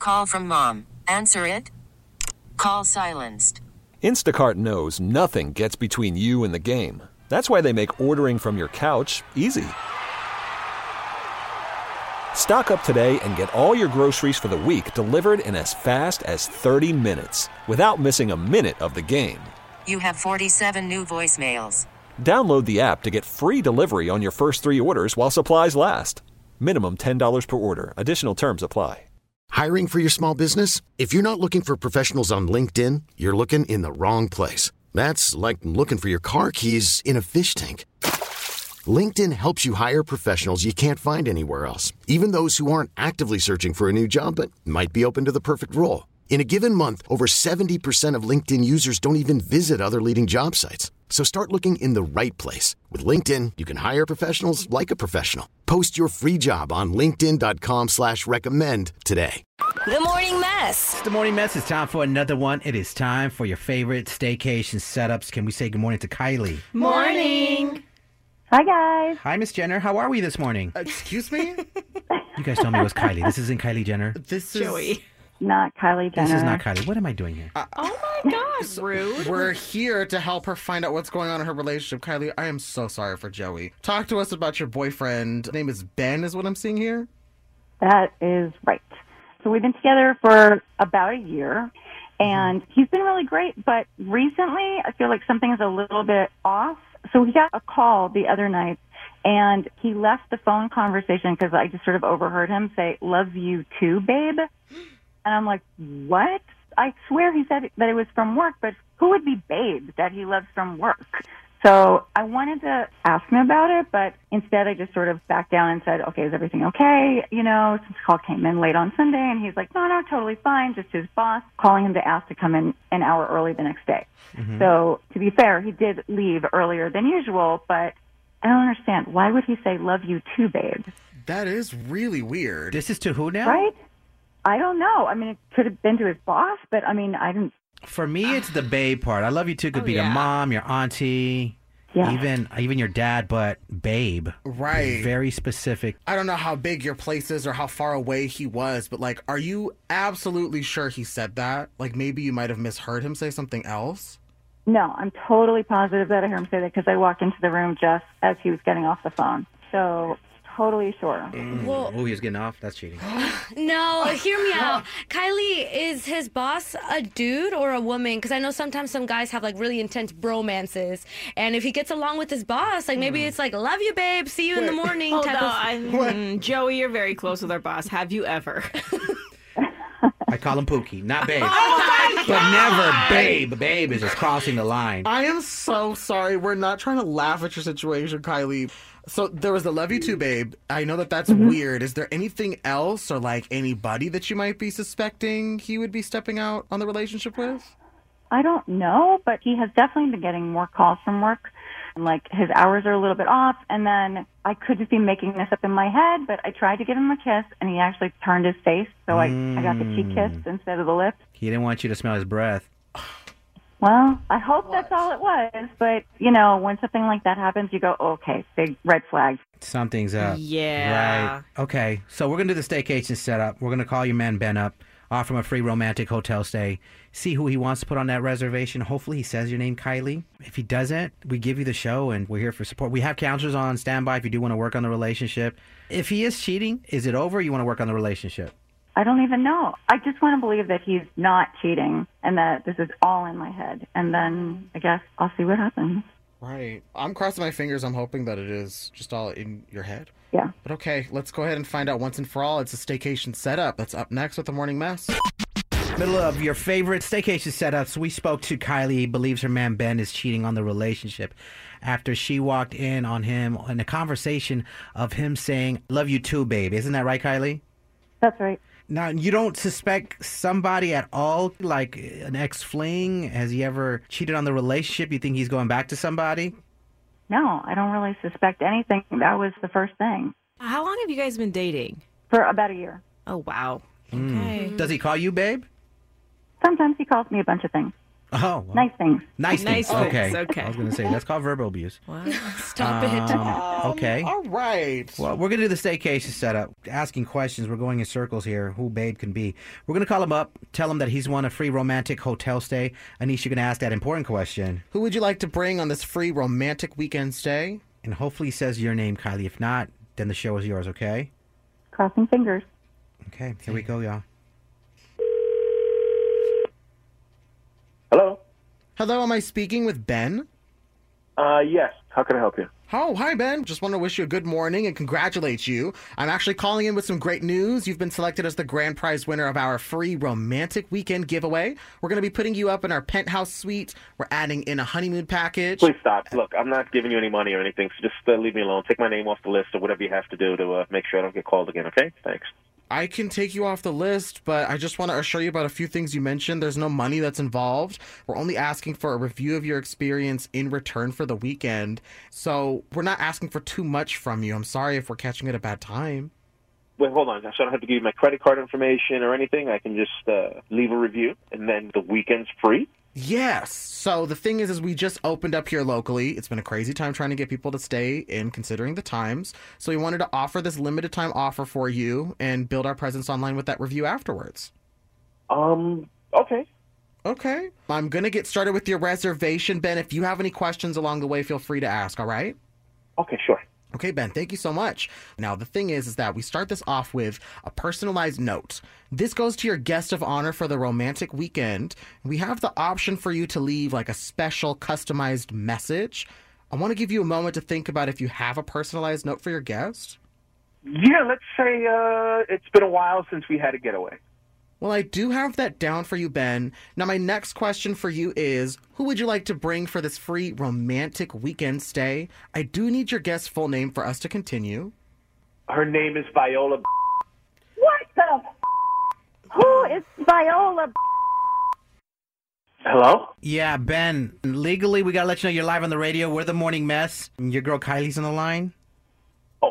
Call from mom. Answer it. Call silenced. Instacart knows nothing gets between you and the game. That's why they make ordering from your couch easy. Stock up today and get all your groceries for the week delivered in as fast as 30 minutes without missing a minute of the game. You have 47 new voicemails. Download the app to get free delivery on your first 3 orders while supplies last. Minimum $10 per order. Additional terms apply. Hiring for your small business? If you're not looking for professionals on LinkedIn, you're looking in the wrong place. That's like looking for your car keys in a fish tank. LinkedIn helps you hire professionals you can't find anywhere else, even those who aren't actively searching for a new job but might be open to the perfect role. In a given month, over 70% of LinkedIn users don't even visit other leading job sites. So start looking in the right place. With LinkedIn, you can hire professionals like a professional. Post your free job on linkedin.com/recommend today. The Morning Mess. It's the Morning Mess. It's time for another one. It is time for your favorite staycation setups. Can we say good morning to Kylie? Morning. Hi, guys. Hi, Miss Jenner. How are we this morning? Excuse me? You guys told me it was Kylie. This isn't Kylie Jenner. This is Joey. Not Kylie Jenner. This is not Kylie. What am I doing here? Oh my gosh, rude. We're here to help her find out what's going on in her relationship. Kylie, I am so sorry for Joey. Talk to us about your boyfriend. His name is Ben, is what I'm seeing here. That is right. So we've been together for about a year, and he's been really great, but recently I feel like something is a little bit off. So he got a call the other night, and he left the phone conversation because I just sort of overheard him say, "Love you too, babe." And I'm like, what? I swear he said that it was from work, but who would be babe that he loves from work? So I wanted to ask him about it, but instead I just sort of backed down and said, okay, is everything okay? You know, since the call came in late on Sunday, and he's like, no, totally fine. Just his boss calling him to ask to come in an hour early the next day. Mm-hmm. So to be fair, he did leave earlier than usual, but I don't understand. Why would he say, love you too, babe? That is really weird. This is to who now? Right? I don't know. I mean, it could have been to his boss, but I mean, I didn't. For me, it's the babe part. I love you too could be your mom, your auntie, even your dad, but babe. Right. Very specific. I don't know how big your place is or how far away he was, but like, are you absolutely sure he said that? Like, maybe you might have misheard him say something else? No, I'm totally positive that I heard him say that because I walked into the room just as he was getting off the phone. So totally sure. Well, he was getting off? That's cheating. No, hear me out. Kylie, is his boss a dude or a woman? Because I know sometimes some guys have like really intense bromances. And if he gets along with his boss, like maybe it's like, love you, babe, see you in the morning type of... Joey, you're very close with our boss. Have you ever? I call him Pookie, not babe. But never babe. Babe is just crossing the line. I am so sorry. We're not trying to laugh at your situation, Kylie. So there was the love you too, babe. I know that that's weird. Is there anything else or like anybody that you might be suspecting he would be stepping out on the relationship with? I don't know, but he has definitely been getting more calls from work. Like his hours are a little bit off, and then I could just be making this up in my head, but I tried to give him a kiss, and he actually turned his face, so I got the cheek kiss instead of the lips. He didn't want you to smell his breath. Well, I hope that's all it was, but, you know, when something like that happens, you go, okay, big red flag. Something's up. Yeah. Right. Okay, so we're going to do the staycation setup. We're going to call your man Ben up, offer him a free romantic hotel stay, see who he wants to put on that reservation. Hopefully he says your name, Kylie. If he doesn't, we give you the show, and we're here for support. We have counselors on standby if you do want to work on the relationship. If he is cheating, is it over or you want to work on the relationship? I don't even know. I just want to believe that he's not cheating and that this is all in my head. And then I guess I'll see what happens. Right. I'm crossing my fingers. I'm hoping that it is just all in your head. Yeah. But okay, let's go ahead and find out once and for all. It's a staycation setup. That's up next with the Morning Mess. Middle of your favorite staycation setups, we spoke to Kylie, believes her man Ben is cheating on the relationship after she walked in on him in a conversation of him saying, love you too, babe. Isn't that right, Kylie? That's right. Now, you don't suspect somebody at all, like an ex-fling? Has he ever cheated on the relationship? You think he's going back to somebody? No, I don't really suspect anything. That was the first thing. How long have you guys been dating? For about a year. Oh, wow. Okay. Does he call you babe? Sometimes he calls me a bunch of things. Oh, well, Nice things. nice things. Nice Okay. things, okay. I was going to say, that's called verbal abuse. Stop it. Okay. All right. Well, we're going to do the staycation setup. Asking questions. We're going in circles here. Who Babe can be. We're going to call him up, tell him that he's won a free romantic hotel stay. Anisha, you're going to ask that important question. Who would you like to bring on this free romantic weekend stay? And hopefully he says your name, Kylie. If not, then the show is yours, okay? Crossing fingers. Okay, here we go, y'all. Hello? Hello, am I speaking with Ben? Yes. How can I help you? Oh, hi, Ben. Just want to wish you a good morning and congratulate you. I'm actually calling in with some great news. You've been selected as the grand prize winner of our free romantic weekend giveaway. We're going to be putting you up in our penthouse suite. We're adding in a honeymoon package. Please stop. Look, I'm not giving you any money or anything, so just leave me alone. Take my name off the list or whatever you have to do to make sure I don't get called again, okay? Thanks. I can take you off the list, but I just want to assure you about a few things you mentioned. There's no money that's involved. We're only asking for a review of your experience in return for the weekend. So we're not asking for too much from you. I'm sorry if we're catching it at a bad time. Wait, hold on. So I don't have to give you my credit card information or anything? I can just leave a review, and then the weekend's free? Yes. So the thing is we just opened up here locally. It's been a crazy time trying to get people to stay in considering the times. So we wanted to offer this limited time offer for you and build our presence online with that review afterwards. Okay. Okay. I'm going to get started with your reservation, Ben. If you have any questions along the way, feel free to ask, all right? Okay, sure. Okay, Ben, thank you so much. Now, the thing is that we start this off with a personalized note. This goes to your guest of honor for the romantic weekend. We have the option for you to leave like a special customized message. I want to give you a moment to think about if you have a personalized note for your guest. Yeah, let's say it's been a while since we had a getaway. Well, I do have that down for you, Ben. Now, my next question for you is, who would you like to bring for this free romantic weekend stay? I do need your guest's full name for us to continue. Her name is Viola. What the? Who is Viola? Hello? Yeah, Ben, legally, we got to let you know you're live on the radio. We're the Morning Mess. Your girl Kylie's on the line. Oh.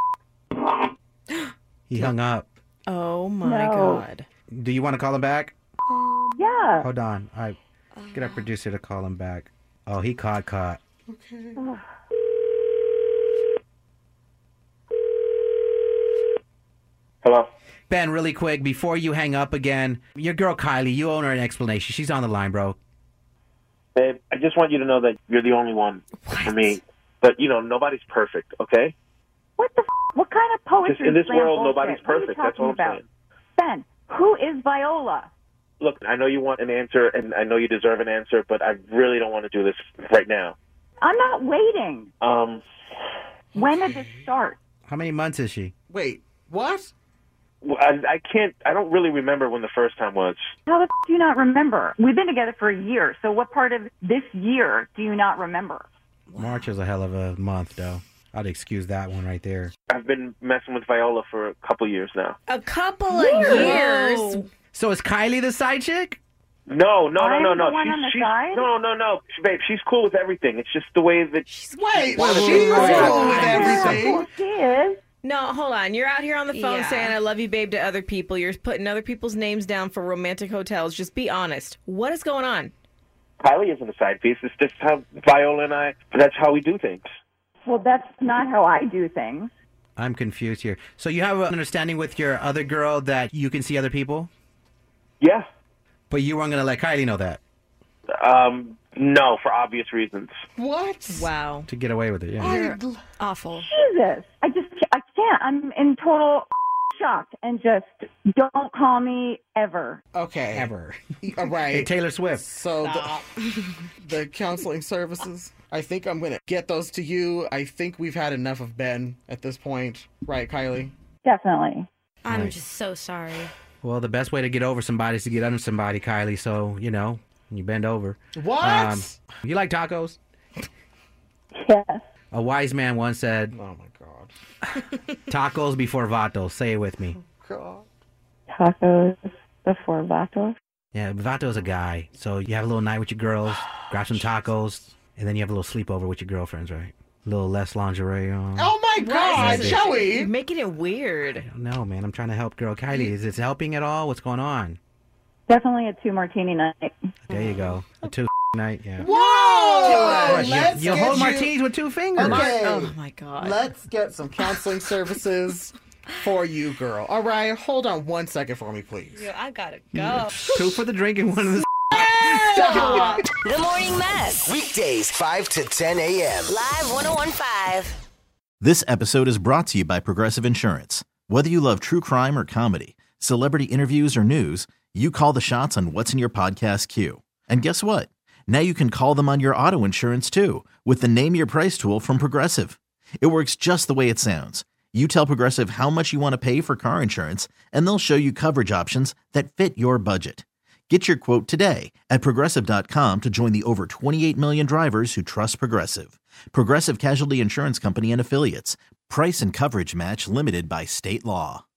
He hung up. Oh my No. God. Do you want to call him back? Yeah. Hold on. I get our producer to call him back. Oh, he caught. Hello? Ben, really quick, before you hang up again, your girl Kylie, you owe her an explanation. She's on the line, bro. Babe, I just want you to know that you're the only one for me. But, nobody's perfect, okay? What the? What kind of poetry? Just in this slam world, bullshit? nobody's What are you perfect. That's all I'm talking saying. about? Ben, who is Viola? Look, I know you want an answer, and I know you deserve an answer, but I really don't want to do this right now. I'm not waiting. When did this start? How many months is she? Wait, what? I can't, I don't really remember when the first time was. How the do you not remember? We've been together for a year, so what part of this year do you not remember? March is a hell of a month, though. I'd excuse that one right there. I've been messing with Viola for a couple years now. A couple of years. So is Kylie the side chick? No. I'm the one on the She's, side? no. Babe, she's cool with everything. It's just the way that... Wait, Wait, she's wait. cool with everything. Who she is? No, hold on. You're out here on the phone Yeah. saying I love you, babe, to other people. You're putting other people's names down for romantic hotels. Just be honest. What is going on? Kylie isn't a side piece. It's just how Viola and I... That's how we do things. Well, that's not how I do things. I'm confused here. So you have an understanding with your other girl that you can see other people? Yeah. But you weren't going to let Kylie know that? No, for obvious reasons. What? Wow. To get away with it, yeah. You're awful. Jesus, I can't. I'm in total shock, and just don't call me ever. Okay. Ever. All right. Hey, Taylor Swift. So the counseling services, I think I'm going to get those to you. I think we've had enough of Ben at this point. Right, Kylie? Definitely. I'm Right. just so sorry. Well, the best way to get over somebody is to get under somebody, Kylie. So, you bend over. What? You like tacos? Yes. A wise man once said, Oh, my God. tacos before vatos. Say it with me. God. Tacos before vatos. Yeah, vato's a guy. So you have a little night with your girls, grab some tacos, and then you have a little sleepover with your girlfriends, right? A little less lingerie on. Oh, my God, Right. Joey. You're making it weird. No, man, I'm trying to help girl Kylie. Is it helping at all? What's going on? Definitely a 2 martini night. A There you go. A two night, yeah. Whoa! What, you hold martinis with 2 fingers. Okay. Oh my God. Let's get some counseling services for you, girl. All right, hold on 1 second for me, please. Yo, I gotta go. 2 for the drink and 1 of the. The Morning Mess. Weekdays, 5 to 10 a.m. Live 101.5. This episode is brought to you by Progressive Insurance. Whether you love true crime or comedy, celebrity interviews or news, you call the shots on what's in your podcast queue. And guess what? Now you can call them on your auto insurance too with the Name Your Price tool from Progressive. It works just the way it sounds. You tell Progressive how much you want to pay for car insurance, and they'll show you coverage options that fit your budget. Get your quote today at Progressive.com to join the over 28 million drivers who trust Progressive. Progressive Casualty Insurance Company and Affiliates. Price and coverage match limited by state law.